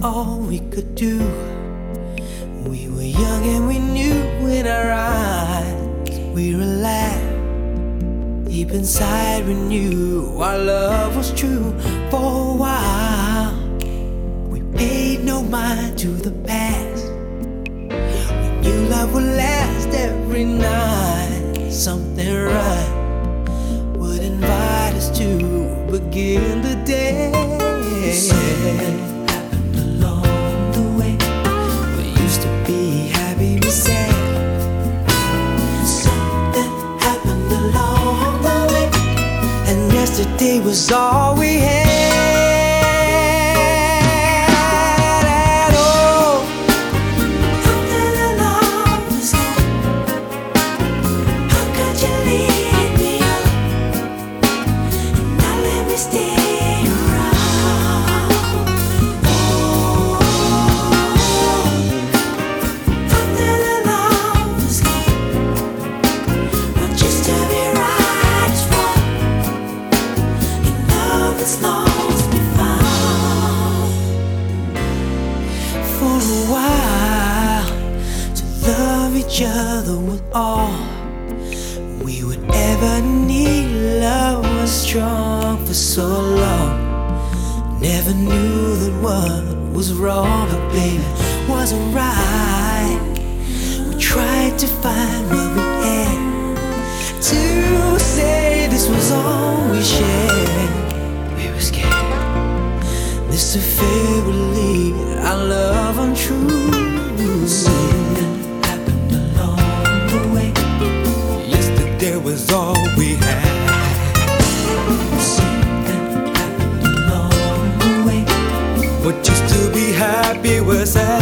all we could do. We were young and we knew in our eyes we were alive. Deep inside we knew our love was true. For a while we paid no mind to the past. We knew love would last every night. Something right would invite us to begin the day. Something happened along the way. We used to be happy, we said. Something happened along the way, and yesterday was all we had at all. After the love was gone, how could you leave me up and not let me stay? For a while, to love each other with all we would ever need. Love was strong for so long. Never knew that what was wrong, but baby, wasn't right. We tried to find what we had to say this was all we shared. We were scared this affair would lead our love untrue. Something happened along the way. Yesterday was all we had. Something happened along the way. But just to be happy was sad.